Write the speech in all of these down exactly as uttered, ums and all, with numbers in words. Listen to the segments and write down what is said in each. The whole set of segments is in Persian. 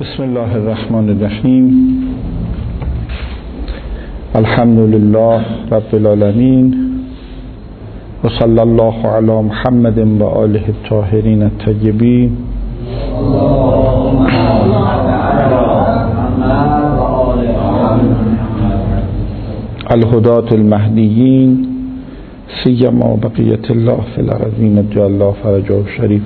بسم الله الرحمن الرحیم. الحمد لله رب العالمین و صلی الله علی محمد و آله الطاهرین الطیبین. الهداة المهدیین سیما بقیت الله فی الارضین اجعل الله فرجه شریف.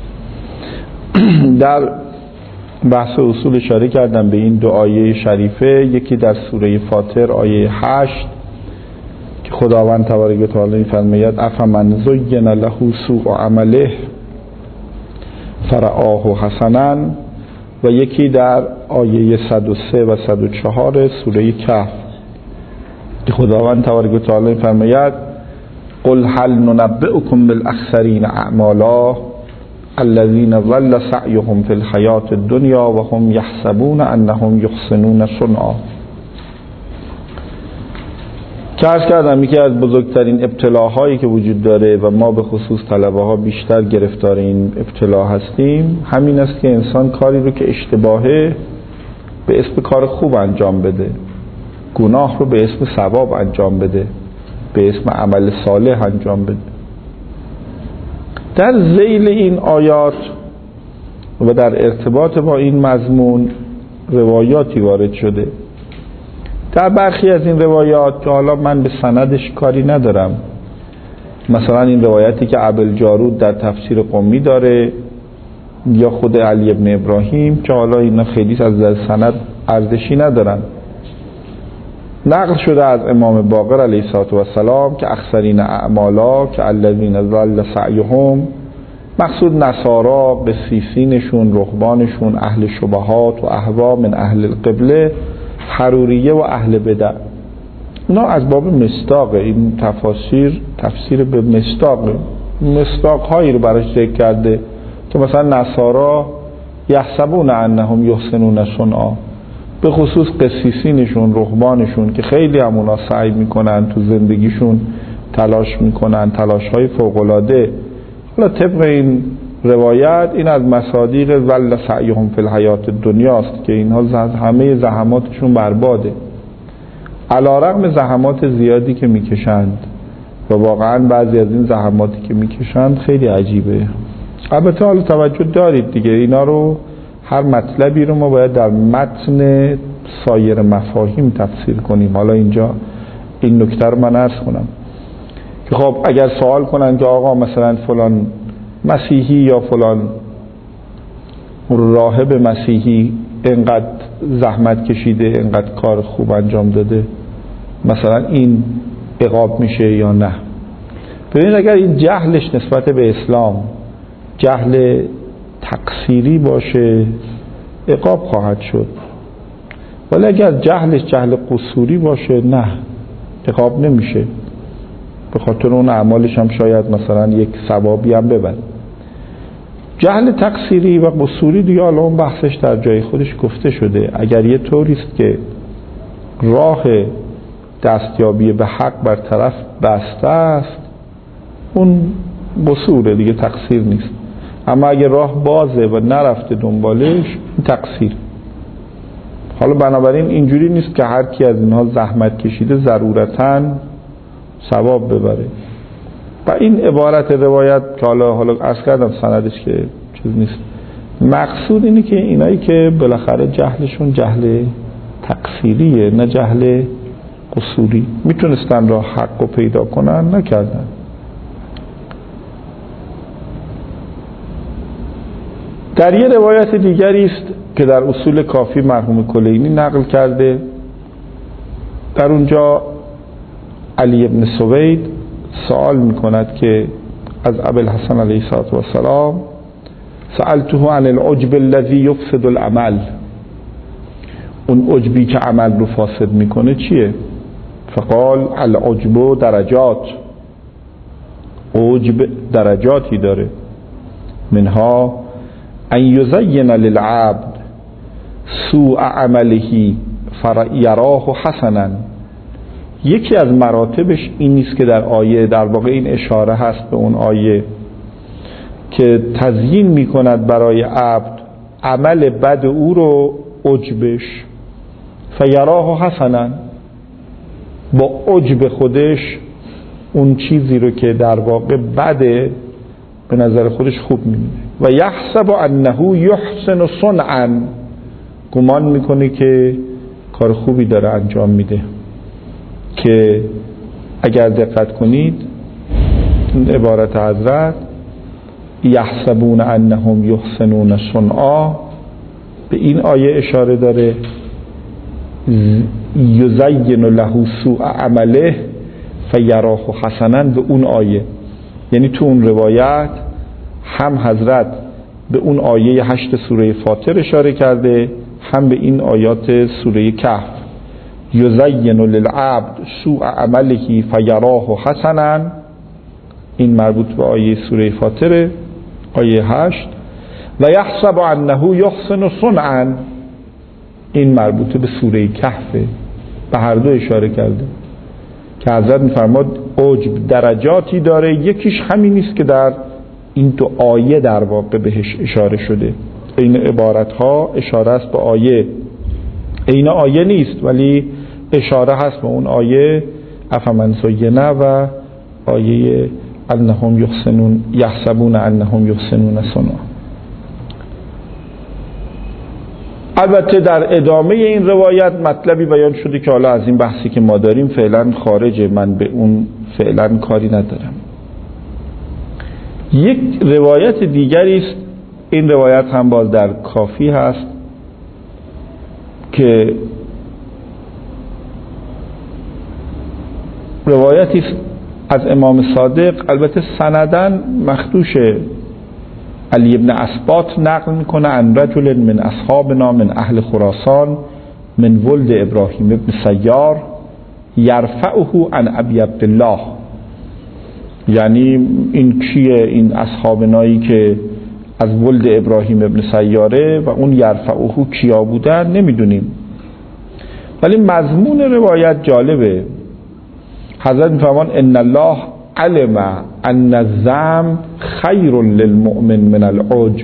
در بحث اصول اشاره کردم به این دو آیه شریفه، یکی در سوره فاطر آیه هشت که خداوند تبارک و تعالی می‌فرماید افمن زین له سوء عمله فرآه حسنا، و یکی در آیه صد و سه و صد و چهار سوره کهف که خداوند تبارک و تعالی می‌فرماید قل هل ننبئکم بالاخسرین اعمالا الذين ضل سعيهم في الحياة الدنيا وهم يحسبون انهم يحسنون صنعا. که عرض کردم یکی از بزرگترین ابتلاهایی که وجود داره و ما به خصوص طلبه ها بیشتر گرفتار این ابتلا هستیم همین است که انسان کاری رو که اشتباهه به اسم کار خوب انجام بده، گناه رو به اسم ثواب انجام بده، به اسم عمل صالح انجام بده. در ذیل این آیات و در ارتباط با این مضمون روایاتی وارد شده. در برخی از این روایات که حالا من به سندش کاری ندارم، مثلا این روایتی که ابوالجارود در تفسیر قمی داره یا خود علی ابن ابراهیم که حالا اینا خیلی از در سند ارزشی ندارن، نقل شده از امام باقر علیه السلام که اخسرین اعمالا که الذین ضل سعیهم، مقصود نصارا، قسیسینشون، رهبانشون، اهل شبهات و اهوا من اهل القبله، حروریه و اهل بدع. اونا از باب مصداق این تفاسیر تفسیر به مصداق مصداق هایی رو براش ذکر کرده که مثلا نصارا یحسبون انهم یحسنون صنعا، به خصوص قسیسینشون، رهبانشون که خیلی همونا سعی میکنن تو زندگیشون تلاش میکنن تلاش‌های فوق‌العاده. حالا طبق این روایت این از مصادیق ول سعیهم فی الحیات الدنیاست که اینها همه زحماتشون برباده، علی‌رغم زحمات زیادی که میکشند و واقعا بعضی از این زحماتی که میکشند خیلی عجیبه. البته حالا توجه دارید دیگه، اینا رو هر مطلبی رو ما باید در متن سایر مفاهیم تفسیر کنیم. حالا اینجا این نکته رو من عرض کنم که خب اگر سوال کنن که آقا مثلا فلان مسیحی یا فلان راهب مسیحی اینقدر زحمت کشیده، اینقدر کار خوب انجام داده، مثلا این عقاب میشه یا نه؟ ببینید اگر این جهلش نسبت به اسلام جهل تقصیری باشه عقاب خواهد شد، ولی اگر جهلش جهل قصوری باشه نه، عقاب نمیشه، به خاطر اون اعمالش هم شاید مثلا یک ثوابی هم ببره. جهل تقصیری و قصوری دیگه حالا اون بحثش در جای خودش گفته شده. اگر یه طوریست که راه دستیابی به حق بر طرف بسته است اون قصوره دیگه، تقصیر نیست. اما اگه راه بازه و نرفته دنبالش این تقصیر. حالا بنابراین اینجوری نیست که هر کی از اینها زحمت کشیده ضرورتاً ثواب ببره. و این عبارت روایت که حالا حالا عرض کردم سندش که چیز نیست، مقصود اینه که اینایی که بالاخره جهلشون جهل تقصیریه نه جهل قصوری، میتونستن راه حق رو پیدا کنن نکردن. در یه روایت دیگری است که در اصول کافی مرحوم کلینی نقل کرده، در اونجا علی ابن سوید سوال میکند که از ابوالحسن علیه السلام سألته عن العجب الذي يفسد العمل، اون عجبی که عمل رو فاسد میکنه چیه؟ فقال العجب درجات، عجب درجاتی داره، منها ان یزین للعبد سوء عمله فیراه حسنا. یکی از مراتبش این نیست که در آیه در واقع این اشاره هست به اون آیه که تزیین میکند برای عبد عمل بد او رو عجبش، فیراه حسنا، با عجب خودش اون چیزی رو که در واقع بده به نظر خودش خوب می‌بینه. و یحسب انه یحسن صنعا، گمان میکنه که کار خوبی داره انجام میده. که اگر دقت کنید این عبارت حضرت یحسبون انهم یحسنون صنعا به این آیه اشاره داره، یزین له سوء عمله فیراه حسنا به اون آیه. یعنی تو اون روایت هم حضرت به اون آیه هشت سوره فاطر اشاره کرده، هم به این آیات سوره کهف. یزین للعبد سوء عمله فیراه حسنا، این مربوط به آیه سوره فاطر آیه هشت. و یحسب انه یحسن صنعا، این مربوط به سوره کهفه. به هر دو اشاره کرده که حضرت میفرماد عجب درجاتی داره، یکیش همین نیست که در این دو آیه در واقع بهش اشاره شده. این عبارت ها اشاره است به آیه، این آیه نیست ولی اشاره هست به اون آیه افمن زینه و آیه انهم یحسنون یحسبون انهم یحسنون صنعا. البته در ادامه این روایت مطلبی بیان شده که حالا از این بحثی که ما داریم فعلا خارجه، من به اون فعلا کاری ندارم. یک روایت دیگری است، این روایت هم باز در کافی هست که روایتی است از امام صادق، البته سندن مخدوش علی ابن اسباط نقل میکنه عن رجل من اصحابنا من اهل خراسان من ولد ابراهیم ابن سیار یرفعه عن ابی عبدالله. یعنی این کیه؟ این اصحابنایی که از ولد ابراهیم ابن سیاره و اون یرفعه کیا بودن نمیدونیم، ولی مضمون روایت جالبه. حضرت میفرمان ان الله علم ان الذم خیر للمؤمن من العجب.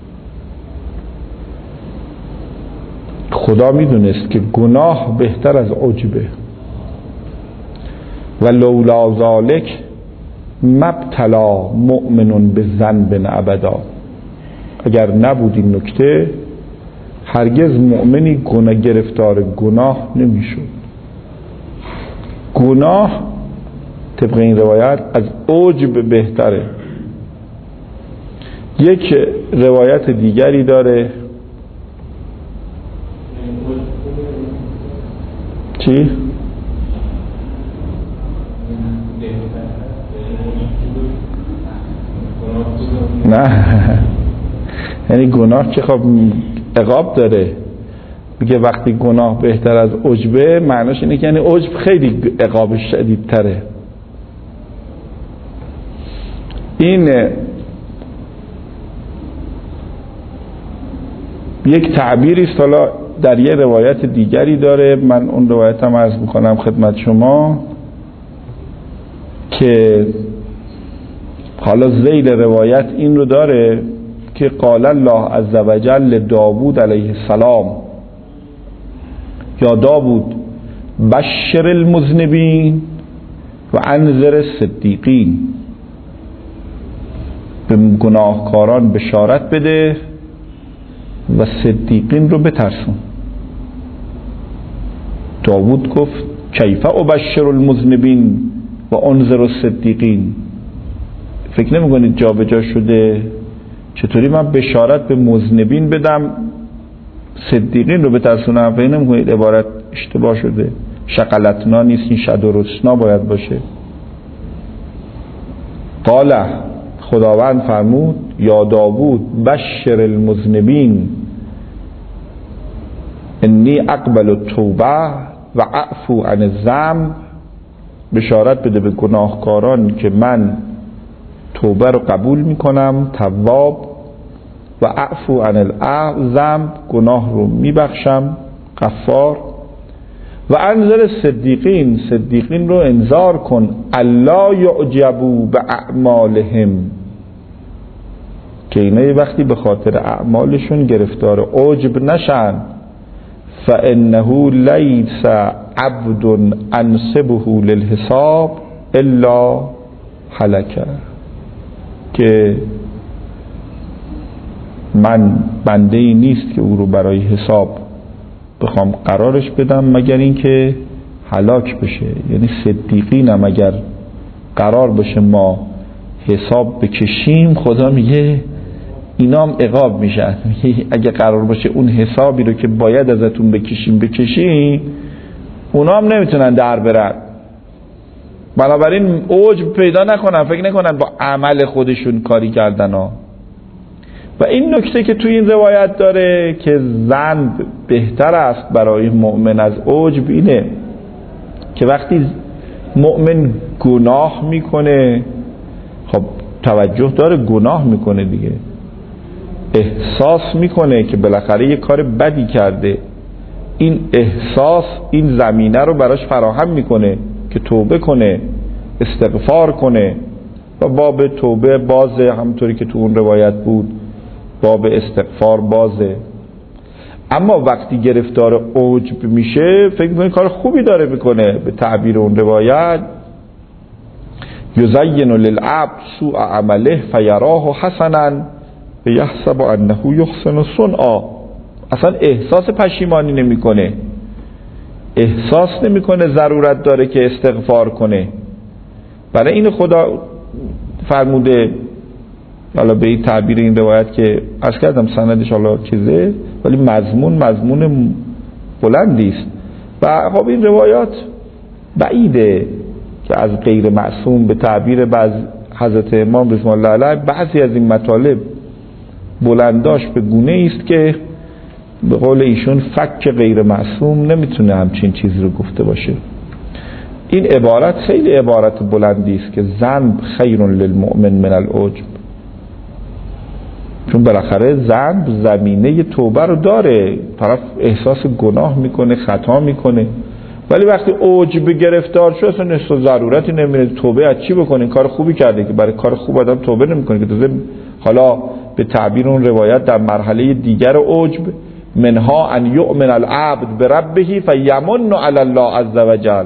خدا میدونست که گناه بهتر از عجبه. و لولا ذالک مبتلا مؤمن بذنب ابدا، اگر نبود این نکته هرگز مؤمنی گناه گرفتار گناه نمیشد. گناه طبق این روایت از عجب بهتره. یک روایت دیگری داره چی؟ نه یعنی گناه که خب عقاب داره، میگه وقتی گناه بهتر از عجبه، معناش اینه که یعنی عجب خیلی عقابش شدیدتره. این یک تعبیری است، حالا در یه روایت دیگری داره، من اون روایت هم عرض میکنم خدمت شما که حالا ذیل روایت این رو داره که قال الله عزوجل داوود علیه السلام یا داوود بشر المذنبین و انذر الصدیقین، به گناهکاران بشارت بده و صدیقین رو بترسون. داوود گفت کیف ابشر المذنبین و انذر الصدیقین. فکر نمی کنید جا به جا شده؟ چطوری من بشارت به مذنبین بدم صدیقین رو بترسونم؟ فکر نمی کنید عبارت اشتباه شده؟ شغلتنا نیست، این شد و رسنا باید باشه. قال خداوند فرمود یا داوود بشر المذنبین انی اقبل التوبه و اعفو عن الذنب. بشارت بده به گناهکاران که من توبه رو قبول میکنم، تواب، و اعفو عن الذنب، گناه رو میبخشم، غفار. و انذر صدیقین، صدیقین رو انذار کن، الا یعجبوا باعمالهم، که اینا وقتی به خاطر اعمالشون گرفتار عجب نشن. فانه لیس عبد انسبه للحساب الا هلک، که من بنده ای نیست که او رو برای حساب بخوام قرارش بدم مگر اینکه هلاک بشه. یعنی صدیقینم اگر قرار باشه ما حساب بکشیم، خدا میگه اینا هم عقاب میشن. اگه قرار باشه اون حسابی رو که باید ازتون بکشیم بکشیم، اونا هم نمیتونن در برن. بنابراین عجب پیدا نکنن، فکر نکنن با عمل خودشون کاری کردن ها. و این نکته که توی این روایت داره که ذنب بهتر است برای مؤمن از عجب اینه که وقتی مؤمن گناه میکنه، خب توجه داره گناه میکنه دیگه، احساس میکنه که بالاخره یه کار بدی کرده، این احساس این زمینه رو براش فراهم میکنه که توبه کنه، استغفار کنه و باب توبه بازه، همونطوری که تو اون روایت بود باب استغفار بازه. اما وقتی گرفتار عجب میشه فکر میکنه کار خوبی داره میکنه. به تعبیر اون روایت یزین للعبد سوء عمله فیراه حسنا یحسب انه یحسن صنعا. اصلا احساس پشیمانی نمیکنه، احساس نمیکنه ضرورت داره که استغفار کنه. برای این خدا فرموده، حالا به این تعبیر این روایت که عرض کردم سندش حالا چیزه ولی مضمون مضمون بلندی است و خب این روایات بعیده که از غیر معصوم به تعبیر بعض حضرت امام رضوان الله علیه بعضی از این مطالب بلنداش به گونه است که به قول ایشون فک غیر معصوم نمیتونه همچین چیزی رو گفته باشه. این عبارت خیلی عبارت بلندی است که ذنب خیر للمؤمن من العجب، چون بالاخره ذنب زمینه توبه رو داره، طرف احساس گناه میکنه، خطا میکنه، ولی وقتی عجب گرفتار شد اصلا اصلا ضرورتی نمیره توبه از چی بکنه، کار خوبی کرده که برای کار خوب آدم توبه نمیکنه که تازه حالا به تعبیر اون روایت در مرحله دیگر عجب منها ان یؤمن العبد بربه فیمن علی الله عز وجل.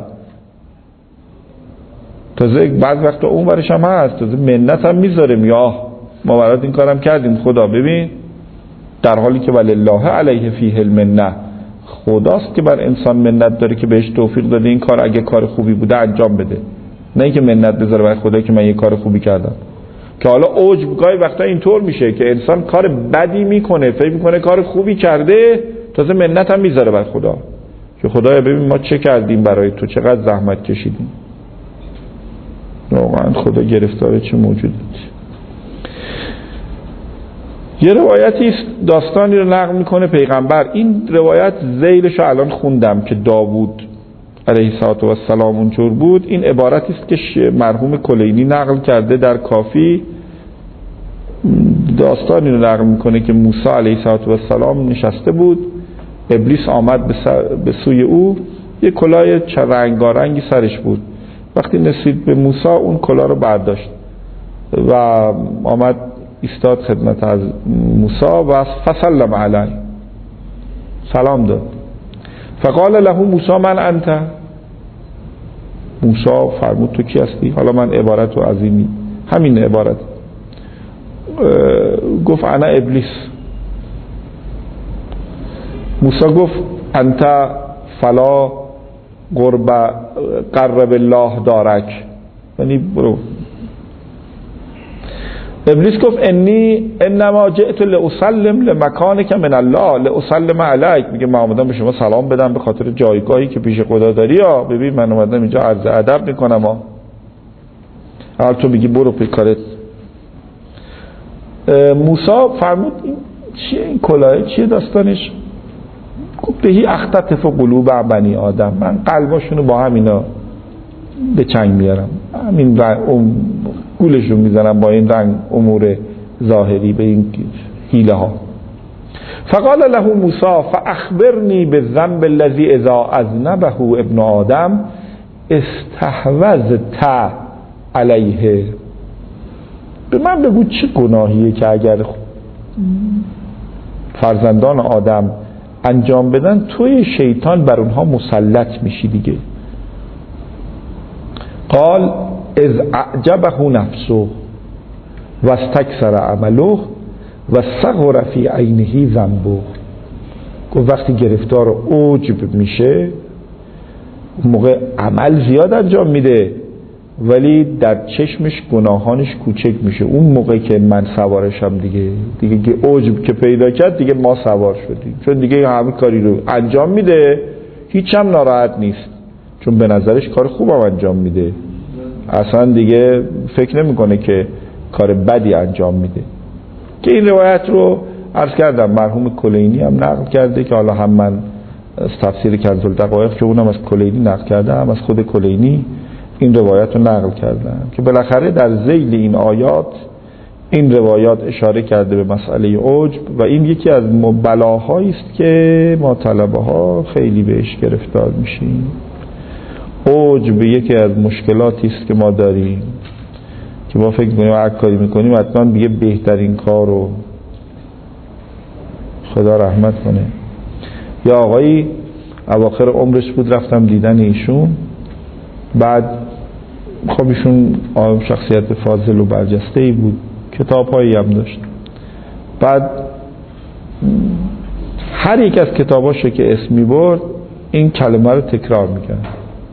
تازه بعض وقتا اون ورش هم هست، تازه منت هم میذاره، یا ما برات این کارم کردیم خدا ببین، در حالی که ولله علیه فیه المنه، خداست که بر انسان منت داره که بهش توفیق داده این کار اگه کار خوبی بوده انجام بده، نه اینکه منت بذاره برای خدا که من یه کار خوبی کردم. که حالا عجب گاهی وقتا اینطور میشه که انسان کار بدی میکنه فکر میکنه کار خوبی کرده، تازه منت هم میذاره بر خدا که خدایا ببین ما چه کردیم برای تو، چقدر زحمت کشیدیم. واقعا خدا گرفتاره چه موجودی. یه روایتی است داستانی رو نقل میکنه پیغمبر، این روایت ذیلش رو الان خوندم که داوود علیه السلام اونجور بود. این عبارتی است که مرحوم کلینی نقل کرده در کافی، داستانی رو نقل میکنه که موسی علیه السلام نشسته بود، ابلیس آمد به سوی او، یه کلاه رنگارنگی سرش بود. وقتی رسید به موسی اون کلاه رو برداشت و آمد ایستاد خدمت از موسی و فسلم علیه، سلام داد. فقال له موسی من انت، موسی فرمود تو کی هستی؟ حالا من عبارت رو از این همین عبارت گفت انا ابلیس. موسی گفت انت فلا قرب قرب الله دارک، یعنی برو. ابلیس گفت انی انما جئت لاسلم لمکانک من الله لاسلم علیک، میگه من اومدم به شما سلام بدم به خاطر جایگاهی که پیش خدا داری. ها ببین من اومدم اینجا عرض ادب میکنم. ها حالا تو میگی برو پی کارت. موسی فرمود این چیه این کلاه، چیه داستانش؟ گفت بهی اختطف قلوب بنی آدم، من قلباشونو با همینا به چنگ میارم، همین گولشون میزنم با این رنگ امور ظاهری به این حیله ها. فقال له موسی فاخبرنی بالذنب الذي اذا اذنبه ابن آدم استحوذت علیه. به من بگو چه گناهیه که اگر فرزندان آدم انجام بدن، توی شیطان بر اونها مسلط میشی دیگه. قال اذ اعجبه نفسه و استکثر عمله و صغر فی عینه ذنبه. گفت وقتی گرفتار عجب میشه اون موقع عمل زیاد انجام میده ولی در چشمش گناهانش کوچک میشه. اون موقع که من سوارشم دیگه دیگه که عجب که پیدا کرد دیگه ما سوار شدیم، چون دیگه همه کاری رو انجام میده هیچ هم ناراحت نیست، چون به نظرش کار خوبم انجام میده، اصلا دیگه فکر نمیکنه که کار بدی انجام میده. که این روایت رو عرض کردم مرحوم کلینی هم نقل کرده که حالا هم من از تفسیر کنز الدقایق که اونم از کلینی نقل کردم، از خود کلینی این روایت رو نقل کردم که بالاخره در ذیل این آیات این روایات اشاره کرده به مسئله عجب و این یکی از بلاهایی است که ما طلبه ها خیلی بهش گرفتار میشیم. عجب یکی از مشکلاتی است که ما داریم که ما فکر می‌کنیم هر کاری می‌کنیم حتما دیگه بهترین کارو، خدا رحمت کنه. یا آقایی اواخر عمرش بود رفتم دیدن ایشون، بعد خب ایشون شخصیت فاضل و برجسته‌ای بود، کتاب‌هایی هم داشت، بعد هر یک از کتاباشو که اسم می‌برد این کلمه رو تکرار می‌کرد.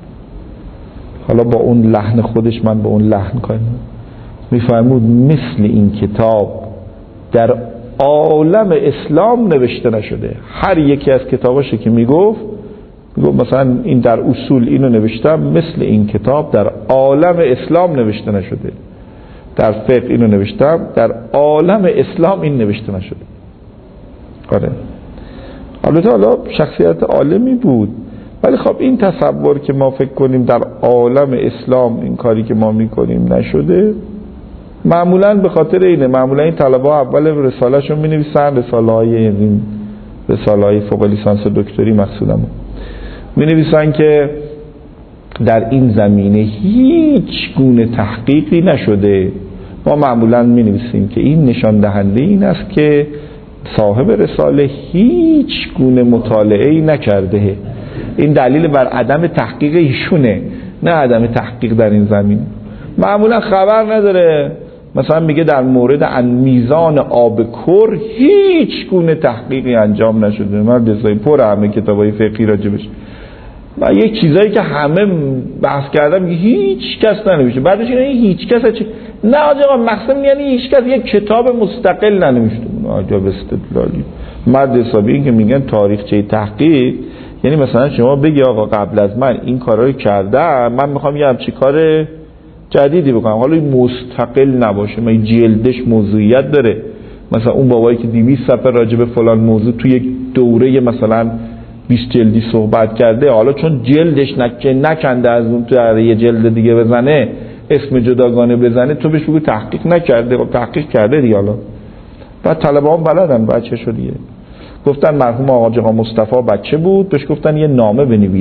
حالا با اون لحن خودش، من با اون لحن کنم میفرمود مثل این کتاب در عالم اسلام نوشته نشده. هر یکی از کتاباشو که میگفت میگفت مثلا این در اصول اینو نوشتم، مثل این کتاب در عالم اسلام نوشته نشده، در فقه اینو نوشتم، در عالم اسلام این نوشته نشده. آره البته حالا شخصیت عالمی بود، ولی خب این تصور که ما فکر کنیم در عالم اسلام این کاری که ما میکنیم نشده، معمولا به خاطر اینه. معمولا این طلبه ها اول رساله شون می نویسن، رساله های این رساله های فوق لیسانس و دکتری مقصودم می نویسن که در این زمینه هیچ گونه تحقیقی نشده. ما معمولا می نویسیم که این نشان دهنده این است که صاحب رساله هیچ گونه مطالعه‌ای نکرده. این دلیل بر عدم تحقیق ایشونه، نه عدم تحقیق در این زمین. معمولا خبر نداره، مثلا میگه در مورد میزان آب کر هیچ گونه تحقیقی انجام نشده. من دستای پر همه کتابای فقهی راجبش و یک چیزایی که همه بحث کردم هیچ کس ننوشته. بعدش اینه هیچ کس چه؟ نه آقا مقصد یعنی هیچ کس یک کتاب مستقل ننوشته. عجب استدلالی. مرد حسابی این که میگن تاریخچه تحقیق، یعنی مثلا شما بگی آقا قبل از من این کارا رو کردم، من میخوام یه همچین کار جدیدی بکنم، حالا این مستقل نباشه، من جلدش موضوعیت داره. مثلا اون بابایی که دویست صفحه راجع به فلان موضوع توی یک دوره مثلا بیست جلدی صحبت کرده، حالا چون جلدش نکنده از اون تو یه جلد دیگه بزنه، اسم جداگانه بزنه، تو بهش بگو تحقیق نکرده. و تحقیق کرده دیگه. حالا بعد طلبه هم بلدن بچه شو دیگه. گفتن مرحوم آقا آقا مصطفی بچه بود، بهش گفتن یه نامه بنویس.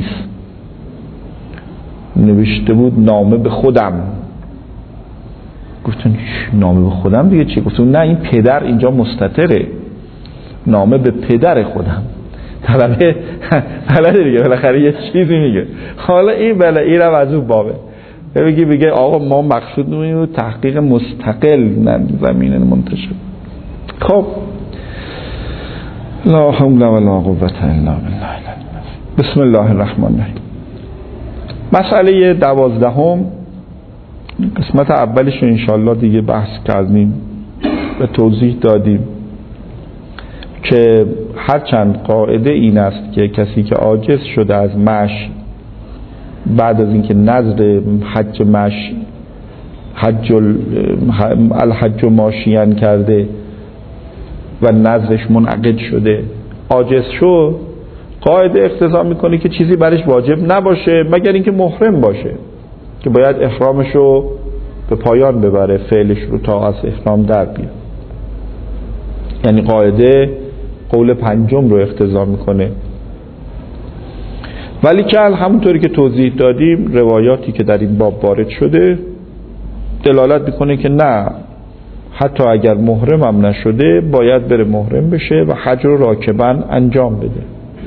نوشته بود نامه به خودم. گفتن نامه به خودم دیگه چی؟ گفتن نه این پدر اینجا مستتره، نامه به پدر خودم. طلبه بلده دیگه، بالاخره یه چیزی میگه. حالا این بله این رو از اون بابه بگی بگه آقا ما مقصود نمیم تحقیق مستقل نه زمین منتشر. خب لا حول ولا قوة الا بالله. بسم الله الرحمن الرحیم. مسئله دوازدهم قسمت اولش رو انشاءالله دیگه بحث کردیم و توضیح دادیم که هرچند قاعده این است که کسی که عاجز شده از مشی بعد از اینکه نظر حج مشی حج الحج ماشیان کرده و نظرش منعقد شده عاجز شد، قاعده اقتضا میکنه که چیزی برش واجب نباشه مگر اینکه محرم باشه که باید احرامش رو به پایان ببره، فعلش رو تا از احرام در بیاد. یعنی قاعده قول پنجم رو اقتضا میکنه. ولی که همونطوری که توضیح دادیم روایاتی که در این باب وارد شده دلالت میکنه که نه، حتی اگر محرم هم نشده باید بره محرم بشه و حج رو راکباً انجام بده.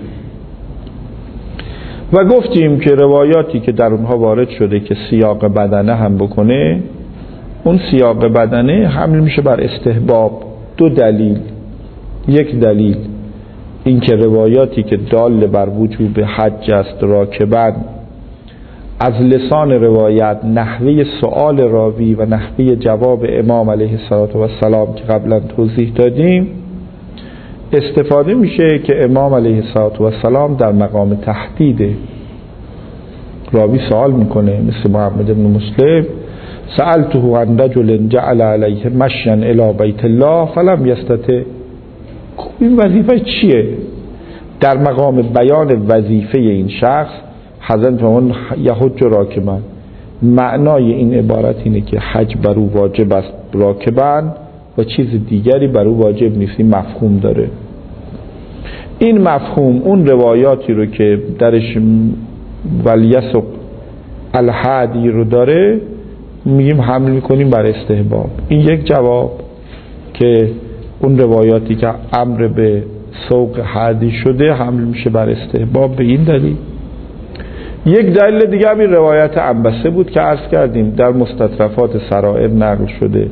و گفتیم که روایاتی که در اونها وارد شده که سیاق بدنه هم بکنه، اون سیاق بدنه حمل میشه بر استحباب. دو دلیل. یک دلیل این که روایاتی که دال بر وجوب حج است راکباً از لسان روایت نحوه سؤال راوی و نحوه جواب امام علیه السلام که قبلا توضیح دادیم استفاده میشه که امام علیه السلام در مقام تهدید راوی سوال میکنه، مثل محمد بن مسلم سألته عن رجل جعل علیه مشیا الی بیت الله فلم یستطع. این وظیفه چیه؟ در مقام بیان وظیفه این شخص حضرت فرمودند یحج راکباً. معنای این عبارت اینه که حج بر او واجب است راکباً و چیز دیگری بر او واجب نیست. این مفهوم داره. این مفهوم اون روایاتی رو که درش ولیسق الحادی رو داره میگیم حمل میکنیم بر استحباب. این یک جواب که اون روایاتی که امر به سوق حادی شده حمل میشه بر استحباب به این دلیل. یک دلیل دیگه هم این روایت عنبسه بود که عرض کردیم در مستطرفات سرائر نقل شده.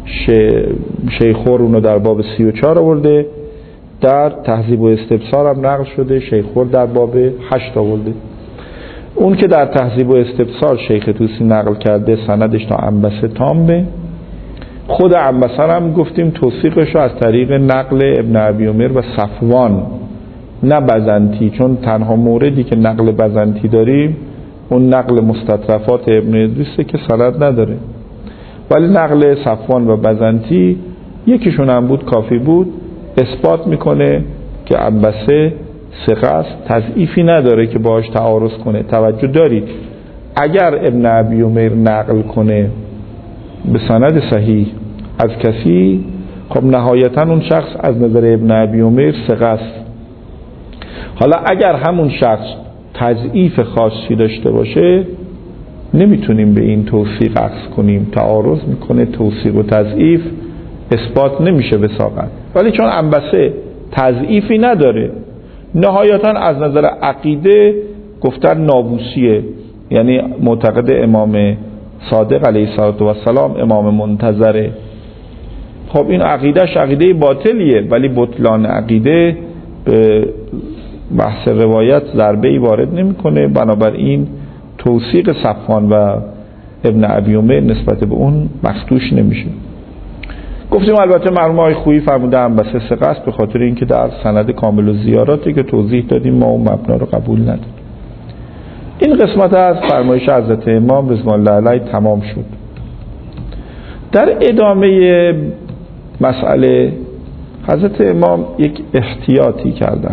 شیخور اونو در باب سی و چهار آورده، در تهذیب و استبصار هم نقل شده، شیخور در باب هشت آورده. اون که در تهذیب و استبصار شیخ طوسی نقل کرده سندش تا عنبسه تامه. خود عنبسه هم گفتیم توثیقش رو از طریق نقل ابن ابی عمر و صفوان، نه بزنتی، چون تنها موردی که نقل بزنتی داریم اون نقل مستطرفات ابن ادریسه که سند نداره، ولی نقل صفوان و بزنتی یکیشون هم بود کافی بود. اثبات میکنه که عنبسه ثقه است، تضعیفی نداره که باهاش تعارض کنه. توجه دارید اگر ابن ابی عمر نقل کنه به سند صحیح از کسی، خب نهایتا اون شخص از نظر ابن ابی عمر ثقه است. حالا اگر همون شخص تضعیف خاصی داشته باشه نمیتونیم به این توثیق عکس کنیم، تعارض میکنه. توثیق و تضعیف اثبات نمیشه وثاقت. ولی چون عنبسه تضعیفی نداره، نهایتا از نظر عقیده گفتن نابوسیه، یعنی معتقد امام صادق علیه السلام امام منتظره. خب این عقیدهش عقیده باطلیه، ولی بطلان عقیده به بحث روایت ضربه‌ای وارد نمی‌کنه. بنابراین توثیق صفوان و ابن ابی عمر نسبت به اون مخدوش نمیشه. گفتیم البته مرحوم آقای خویی فرمودن بس ثقه است به خاطر اینکه در سند کامل و زیاراتی که توضیح دادیم ما اون مبنا رو قبول نداریم. این قسمت از فرمایش حضرت امام رضوان الله علیه تمام شد. در ادامه مسئله حضرت امام یک احتیاطی کردن.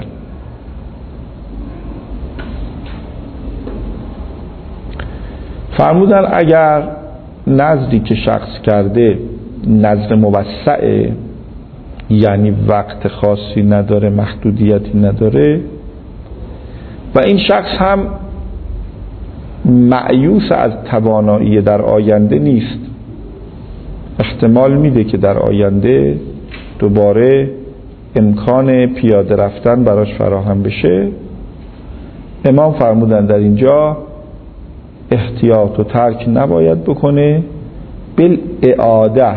فرمودن اگر نظری که شخص کرده نظر موسعه، یعنی وقت خاصی نداره، محدودیتی نداره، و این شخص هم مأیوس از توانایی در آینده نیست، احتمال میده که در آینده دوباره امکان پیاده رفتن براش فراهم بشه، امام فرمودن در اینجا احتیاط و ترک نباید بکنه، بالاعاده،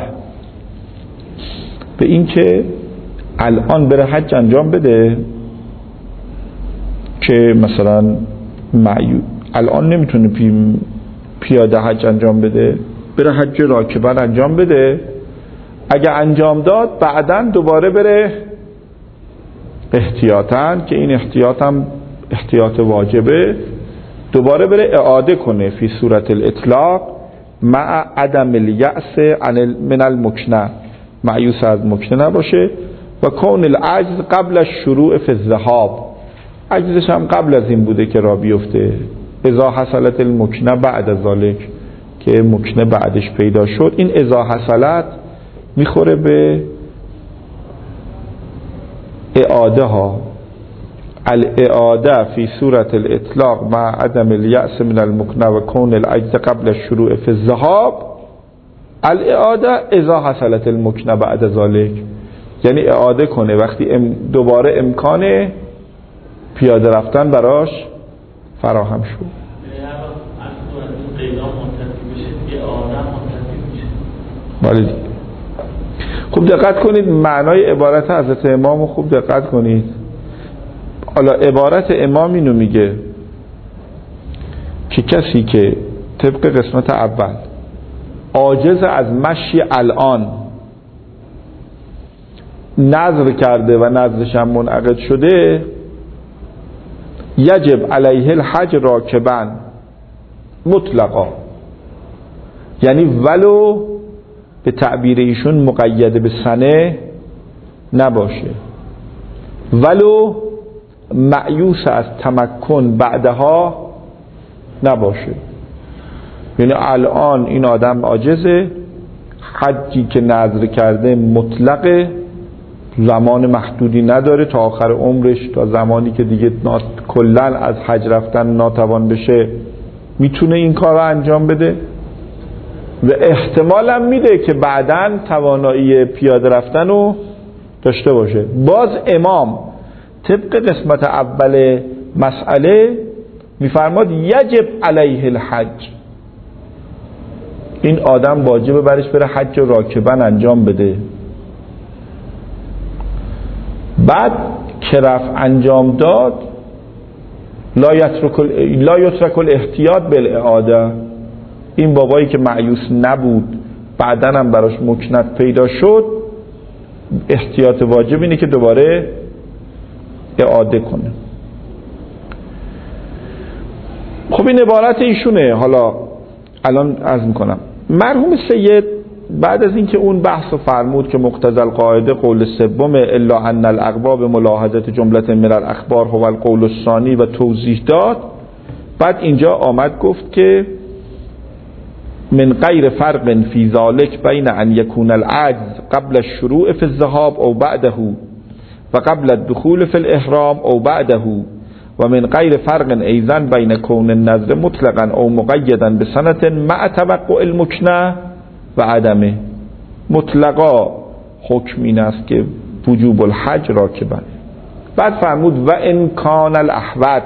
به این که الان بره حج انجام بده که مثلا معیوب الان نمیتونه پی پیاده حج انجام بده، بره حج راکبا انجام بده. اگه انجام داد بعداً دوباره بره احتیاطاً، که این احتیاط هم احتیاط واجبه، دوباره بره اعاده کنه فی صورت الاطلاق مع عدم الیأس من المکنه، مایوس از مکنه نباشه، و کون العجز قبل الشروع فی الذهاب، عجزش هم قبل از این بوده که را بیفته. اذا حصلت المکنه بعد از ذالک، که مکنه بعدش پیدا شد. این اذا حصلت میخوره به اعاده ها. الاعاده فی صورت الاطلاق مع عدم الیأس من المکنه و کون العجز قبل الشروع فی الذهاب الاعاده اذا حصلت المکنه بعد ذلك، یعنی اعاده کنه وقتی ام دوباره امکان پیاده رفتن براش فراهم شد. ولی خوب دقت کنید معنای عبارت حضرت امام رو خوب دقت کنید. حالا عبارت امام اینو میگه که کسی که طبق قسمت اول عاجز از مشی الان نظر کرده و نظرش هم منعقد شده، یجب علیه الحج راکبا مطلقا، یعنی ولو به تعبیر ایشون مقید به سنه نباشه، ولو مأیوس از تمکن بعدها نباشه. یعنی الان این آدم عاجزه، حجی که نذر کرده مطلقه، زمان محدودی نداره، تا آخر عمرش، تا زمانی که دیگه کلاً از حج رفتن ناتوان بشه میتونه این کار رو انجام بده و احتمال هم میده که بعداً توانایی پیاده رفتن رو داشته باشه. باز امام طبق قسمت اول مسئله میفرماد یجب علیه الحج، این آدم واجبه برش بره حج راکبا انجام بده. بعد که رفت انجام داد لا یترک لا یترک الاحتیاط بالاعاده، این بابایی که مایوس نبود بعدن هم براش مکنت پیدا شد، احتیاط واجب اینه که دوباره اعاده کنه. خب این عبارت ایشونه. حالا الان عرض میکنم مرحوم سید بعد از اینکه اون بحث فرمود که مقتضی القاعده قول سوم الا ان الاقوا به ملاحظه جمله من الاخبار هو القول الثانی و توضیح داد، بعد اینجا آمد گفت که من غیر فرق فی ذلک بین ان یکون العجز قبل الشروع فی الذهاب او بعده و قبل الدخول فی الاحرام او بعده و من غیر فرق ایضا بین کون النذر مطلقا او مقیدا بسنة مع توقع المکنه و عدمه. مطلقا حکم این است که وجوب الحج راکبا. بعد فرمود و ان کان الاحوط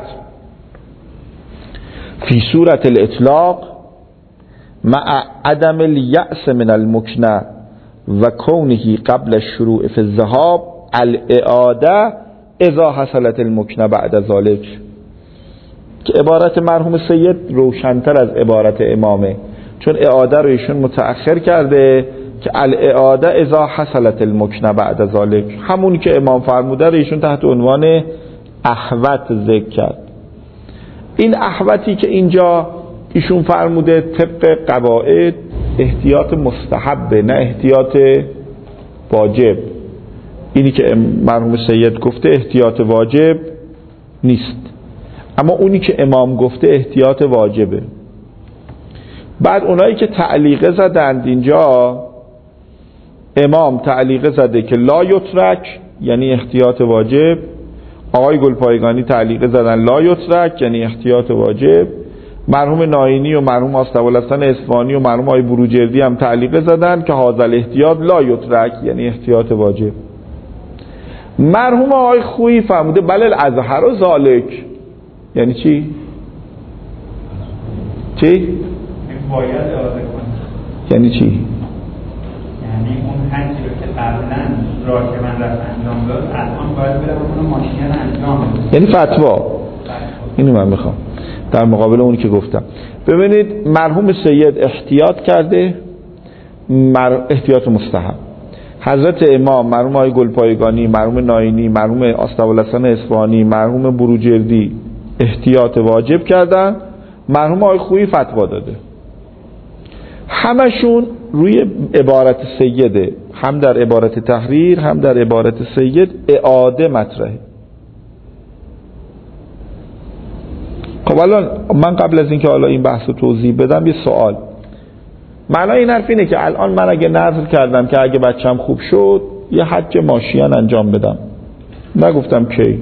فی صورت الاطلاق مع عدم الیأس من المکنه و کونه قبل الشروع فی الذهاب الاعاده اذا حصلت المکنه بعد ذلك، که عبارت مرحوم سید روشن‌تر از عبارت امامه، چون اعاده رو ایشون متأخر کرده که الاعاده اذا حصلت المکنه بعد ذلك، همونی که امام فرموده رو ایشون تحت عنوان احوط ذکر کرد. این احوطی که اینجا ایشون فرموده طبق قواعد احتیاط مستحبه نه احتیاط واجب. اینی که مرحوم سید گفته احتیاط واجب نیست، اما اونی که امام گفته احتیاط واجبه. بعد اونایی که تعلیقه زدند اینجا، امام تعلیقه زده که لا یترک یعنی احتیاط واجب، آقای گلپایگانی تعلیقه زدن لا یترک یعنی احتیاط واجب، مرحوم ناینی و مرحوم آستوالحسن اصفهانی و مرحوم آقای بروجردی هم تعلیقه زدن که هذا احتیاط لا یترک یعنی احتیاط واجب. مرحوم آقای خویی فرموده بله الازهر و ذالک، یعنی چی؟ چی؟ باید اعاده کنه. یعنی چی؟ یعنی اون حجی رو که قبلا راکبا رفت انجام داد الان باید بره اون ماشین انجام بده. یعنی فتوا. اینو من میخوام در مقابل اونی که گفتم. ببینید مرحوم سید احتیاط کرده، مر... احتیاط مستحب. حضرت امام، مرحوم آقای گلپایگانی، مرحوم ناینی، مرحوم آستوالحسن اصفهانی، مرحوم بروجردی احتیاط واجب کردن، مرحوم آقای خویی فتوا داده. همشون روی عبارت سیده، هم در عبارت تحریر هم در عبارت سید اعاده مطرحه. خب الان من قبل از اینکه حالا این بحث رو توضیح بدم یه سوال، معنای این حرف اینه که الان من اگه نظر کردم که اگه بچم خوب شد یه حج ماشین انجام بدم، نگفتم کی،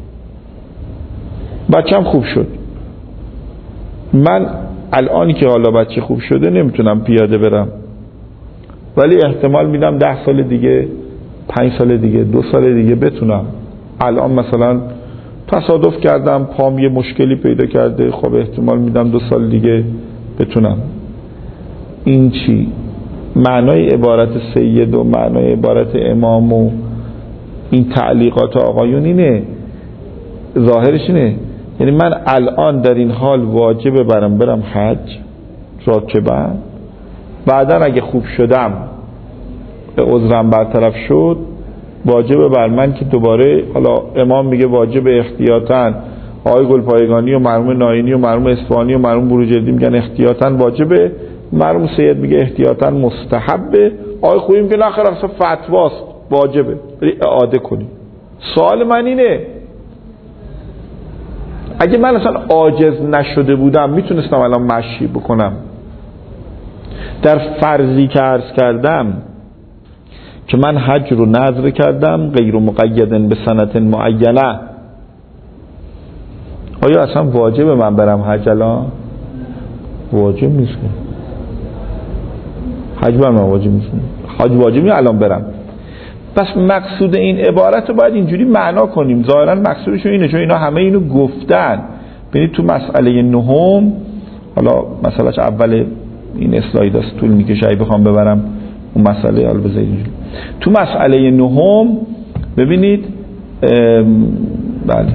بچم خوب شد، من الانی که حالا بچه خوب شده نمیتونم پیاده برم، ولی احتمال میدم ده سال دیگه، پنج سال دیگه، دو سال دیگه بتونم. الان مثلا تصادف کردم پام یه مشکلی پیدا کرده، خب احتمال میدم دو سال دیگه بتونم. این چی؟ معنای عبارت سید و معنای عبارت امام و این تعلیقات آقایون اینه، ظاهرش اینه، یعنی من الان در این حال واجبه برم برم حج راکباً، بعدا اگه خوب شدم عذرم برطرف شد واجبه بر من که دوباره، حالا امام میگه واجب احتیاطاً، آقای گلپایگانی و مرحوم ناینی و مرحوم اصفهانی و مرحوم بروجردی میگن احتیاطاً واجبه، مرحوم سید میگه احتیاطاً مستحبه، آقای خویی میگه نه خیر اصلا فتواست واجبه بری اعاده کنی. سوال من اینه اگه من اصلا عاجز نشده بودم میتونستم الان مشی بکنم؟ در فرضی که عرض کردم که من حج رو نذر کردم غیر مقیدن به سنت معینه، آیا اصلا واجب من برم حج الان؟ واجب نیست که حج برم واجب نیست، حج واجبی الان برم. پس مقصود این عبارت رو باید اینجوری معنا کنیم. ظاهرا مقصودشون اینه، چون اینا همه اینو گفتن. ببینید تو مسئله نهم، حالا مسئلهش اول این اسلاید است طول میکشه اگه بخوام ببرم اون مسئله، حالا بذارید اینجوری تو مسئله نهم ببینید، بله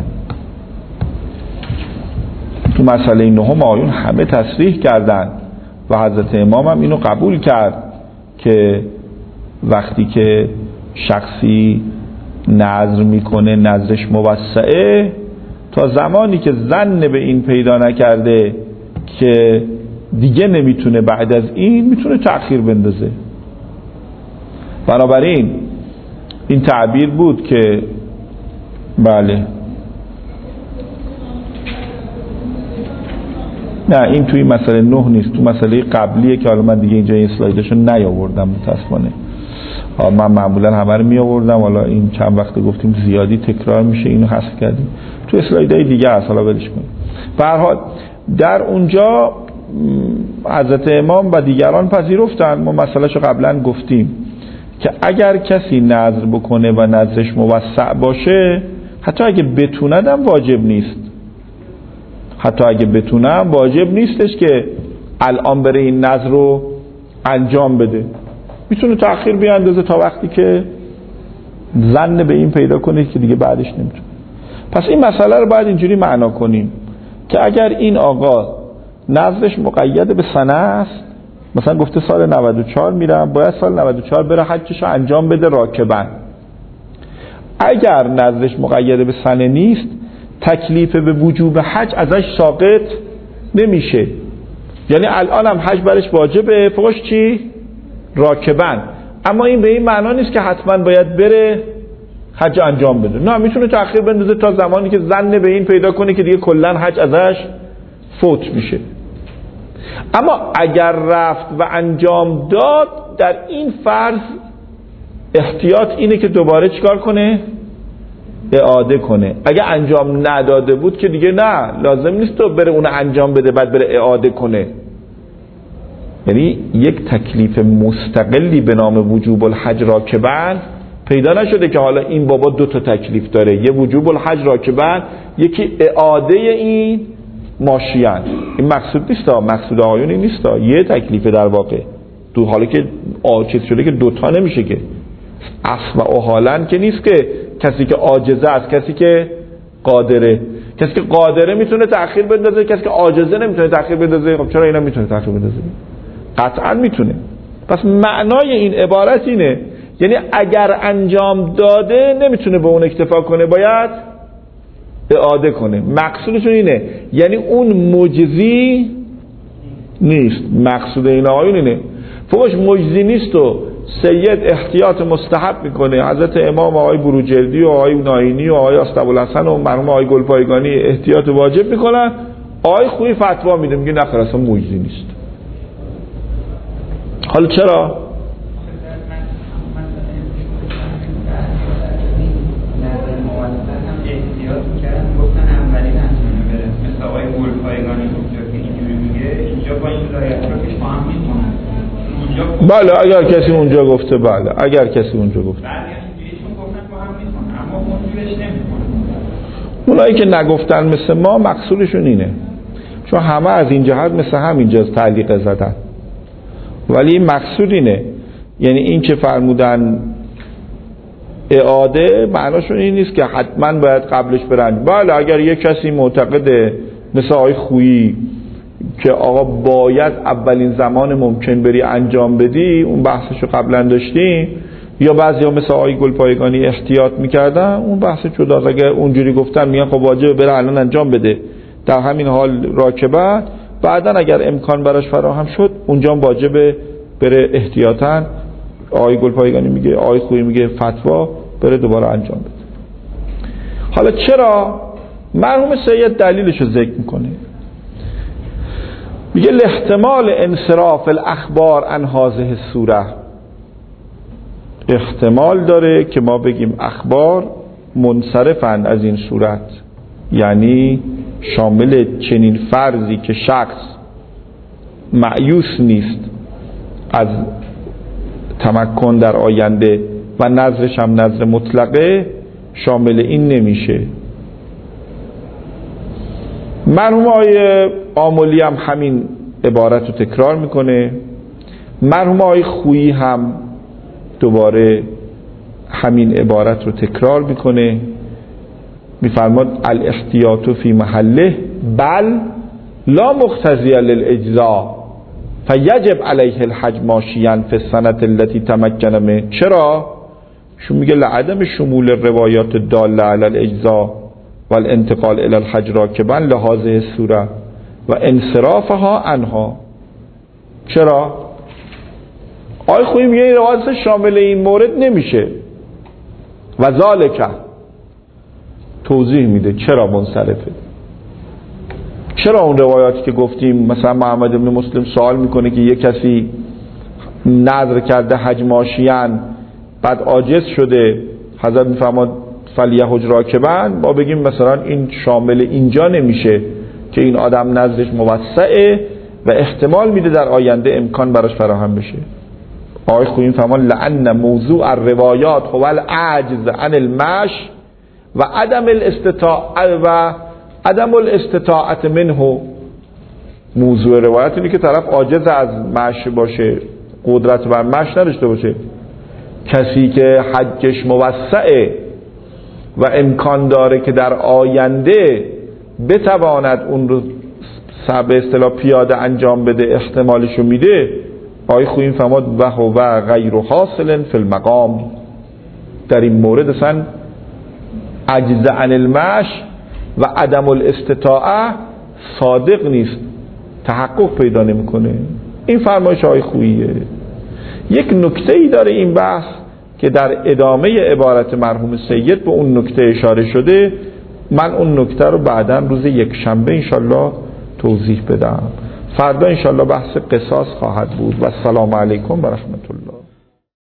تو مسئله نهم آیون همه تصریح کردن و حضرت امام هم اینو قبول کرد که وقتی که شخصی نذر میکنه نذرش موسعه تا زمانی که ظن به این پیدا نکرده که دیگه نمیتونه بعد از این میتونه تأخیر بندازه. بنابراین این تعبیر بود که بله نه این توی مسئله نه نیست، تو مسئله قبلیه که حالا من دیگه اینجا این اسلایدشو نیاوردم متاسفانه. من معمولا همه رو می آوردم، حالا این چند وقت گفتیم زیادی تکرار میشه اینو حذف کردیم، تو اسلایدهای دیگه هست حالا ولش کنیم. به هر حال در اونجا حضرت امام و دیگران پذیرفتن، ما مسئلهشو قبلا گفتیم که اگر کسی نذر بکنه و نذرش موسع باشه حتی اگه بتوندم واجب نیست، حتی اگه بتونم واجب نیستش که الان بره این نذر رو انجام بده، میتونه تأخیر بیاندازه تا وقتی که ظن به این پیدا کنه که دیگه بعدش نمیتونه. پس این مسئله رو باید اینجوری معنا کنیم که اگر این آقا نذرش مقید به سنه است، مثلا گفته سال نود و چهار میرم، باید سال نود و چهار بره حجش رو انجام بده راکباً. اگر نذرش مقید به سنه نیست تکلیف به وجوب حج ازش ساقط نمیشه، یعنی الان هم حج برش واجبه، فوقش چی؟ راکباً. اما این به این معنا نیست که حتما باید بره حج انجام بده، نه میتونه تأخیر بندازه تا زمانی که ظن به این پیدا کنه که دیگه کلا حج ازش فوت میشه. اما اگر رفت و انجام داد در این فرض احتیاط اینه که دوباره چیکار کنه؟ اعاده کنه. اگه انجام نداده بود که دیگه نه لازم نیست تو بره اون انجام بده بعد بره اعاده کنه. یعنی یک تکلیف مستقلی به نام وجوب الحج راکباً پیدا نشده که حالا این بابا دو تا تکلیف داره، یه وجوب الحج راکباً، یکی اعاده این ماشیان. این مقصود نیست، مقصود آقایون این نیست، یه تکلیفه در واقع. تو حالا که عاجز شده که دوتا نمیشه که، اصلا و حالا که نیست که کسی که عاجزه است کسی که قادره، کسی که قادره میتونه تأخیر بندازه، کسی که عاجزه نمیتونه تأخیر بندازه. خب چرا اینا میتونه تأخیر بندازه؟ قطعا میتونه. پس معنای این عبارت اینه، یعنی اگر انجام داده نمیتونه به اون اکتفا کنه، باید اعاده کنه. مقصودشون اینه، یعنی اون مجزی نیست. مقصود این آقایون اینه فوقش مجزی نیست و سید احتیاط مستحب میکنه. حضرت امام آقای بروجردی و آقای ناینی و آقای استابالحسن و مرحوم آقای گلپایگانی احتیاط واجب میکنن، آقای خویی فتوا میده میگه نه خیر اصلا مجزی نیست. حالا چرا؟ بله اگر کسی اونجا گفته، بله اگر کسی اونجا گفته. اونایی که نگفتن مثل ما مقصودشون اینه، چون همه از این جهت مثل همینجا تعلیق زدن، ولی مقصود اینه، یعنی این که فرمودن اعاده معناشون این نیست که حتما باید قبلش برن. بله اگر یک کسی معتقده مثل آقای خویی که آقا باید اولین زمان ممکن بری انجام بدی، اون بحثشو قبلا داشتیم، یا بعضیا مثل آقای گلپایگانی احتیاط میکردن، اون بحث جداست. اگر اونجوری گفتن میگن خب واجبه بره الان انجام بده، در همین حال راکبت، بعدن اگر امکان براش فراهم شد اونجا واجبه بره احتیاطاً. آقای گلپایگانی میگه، آقای خویی میگه فتوا بره دوباره انجام بده. حالا چرا مرحوم سید دلیلشو ذکر میکنه، میگه احتمال انصراف الاخبار عن هذه الصوره، احتمال داره که ما بگیم اخبار منصرفند از این صورت، یعنی شامل چنین فرضی که شخص مأیوس نیست از تمکن در آینده و نظرش هم نظر مطلقه، شامل این نمیشه. مرحوم آقای آملی هم همین عبارت رو تکرار میکنه، مرحوم آقای خویی هم دوباره همین عبارت رو تکرار میکنه، میفرماد الاحتیاط فی محله بل لا مقتضی للاجزاء فیجب علیه الحج ماشیاً فی السنة التي تمکن منه. چرا؟ شو میگه لعدم شمول الروایات الداله علی الاجزاء والانتقال الى الحج راکبا لهذه الصوره و انصرافها عنها. چرا؟ آقای خویی میگه این روایت شامل این مورد نمیشه و ذالک توضیح میده چرا منصرفه. چرا اون روایاتی که گفتیم مثلا محمد ابن مسلم سوال میکنه که یک کسی نظر کرده حج ماشیان بعد عاجز شده، حضرت میفرماد فلیحج راکبا، ما بگیم مثلا این شامل اینجا نمیشه که این آدم نظرش موسعه و احتمال میده در آینده امکان براش فراهم بشه. آقای خویی فرمان لأن موضوع الروایات هو العجز عن المش و عدم الاستطاعت و عدم الاستطاعت منه. موضوع روایت اینه که طرف عاجز از مشی باشه، قدرت بر مشی نداشته باشه. کسی که حجش موسعه و امکان داره که در آینده بتواند اون رو به اصطلاح پیاده انجام بده، احتمالشو میده. آقای خویی فرمود و هو غیر حاصل فی المقام، در این مورد اصلا عجز عن المش و عدم الاستطاعه صادق نیست، تحقق پیدا نمیکنه. این فرمایش آقای خوییه. یک نکته ای داره این بحث که در ادامه عبارت مرحوم سید به اون نکته اشاره شده، من اون نکته رو بعداً روز یک شنبه انشالله توضیح بدم. فردا انشالله بحث قصاص خواهد بود و السلام علیکم و رحمت الله.